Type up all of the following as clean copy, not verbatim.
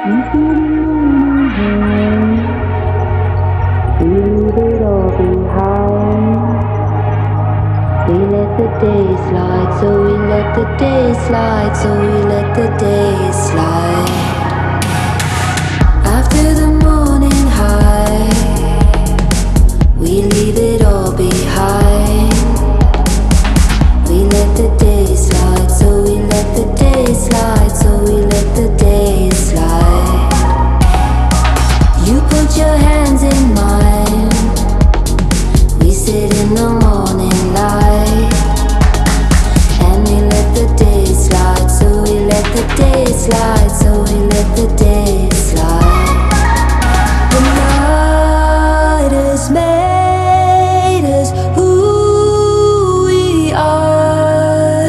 Into the morning rain, we leave it all behind. We let the day slide, so we let the day slide, so we let the day slide. After the morning high, we leave it all behind. We let the day slide, so we let the day slide, so we let the day slide. You put your hands in mine. We sit in the morning light, and we let the day slide, so we let the day slide, so we let the day slide. The night has made us who we are.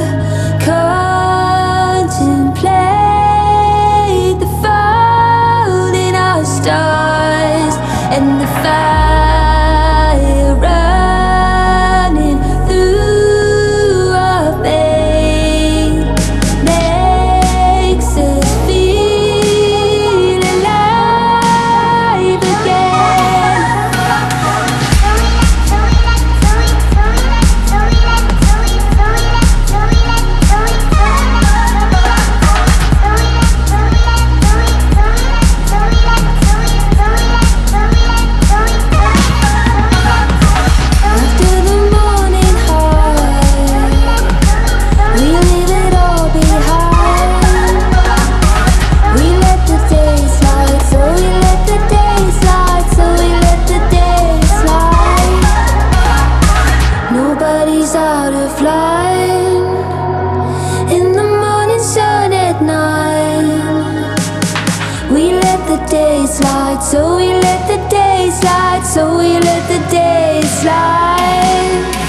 Contemplate the fault in our stars and the fire running through our veins makes us feel alive again. After the morning high, we leave it all behind. We let the day slide, so we let the day slide, so we let the day slide. Nobody's out of line in the morning sun at night. We let the day slide, so we let the day slide, so we let the day slide.